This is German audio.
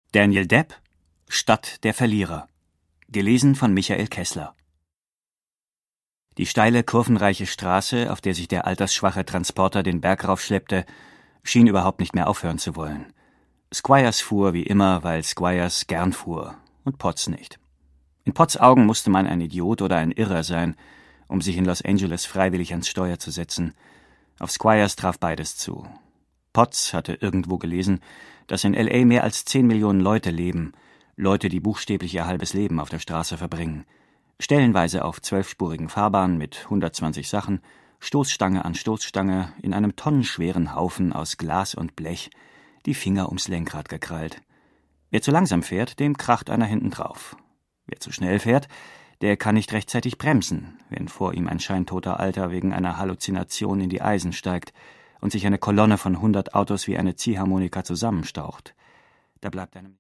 Daniel Depp, Stadt der Verlierer. Gelesen von Michael Kessler. Die steile, kurvenreiche Straße, auf der sich der altersschwache Transporter den Berg raufschleppte, schien überhaupt nicht mehr aufhören zu wollen. Squires fuhr wie immer, weil Squires gern fuhr, und Potts nicht. In Potts Augen musste man ein Idiot oder ein Irrer sein, um sich in Los Angeles freiwillig ans Steuer zu setzen. Auf Squires traf beides zu. Potts hatte irgendwo gelesen, dass in L.A. mehr als 10 Millionen Leute leben, Leute, die buchstäblich ihr halbes Leben auf der Straße verbringen. Stellenweise auf 12-spurigen Fahrbahnen mit 120 Sachen, Stoßstange an Stoßstange, in einem tonnenschweren Haufen aus Glas und Blech, die Finger ums Lenkrad gekrallt. Wer zu langsam fährt, dem kracht einer hinten drauf. Wer zu schnell fährt, der kann nicht rechtzeitig bremsen, wenn vor ihm ein scheintoter Alter wegen einer Halluzination in die Eisen steigt und sich eine Kolonne von 100 Autos wie eine Ziehharmonika zusammenstaucht. Da bleibt einem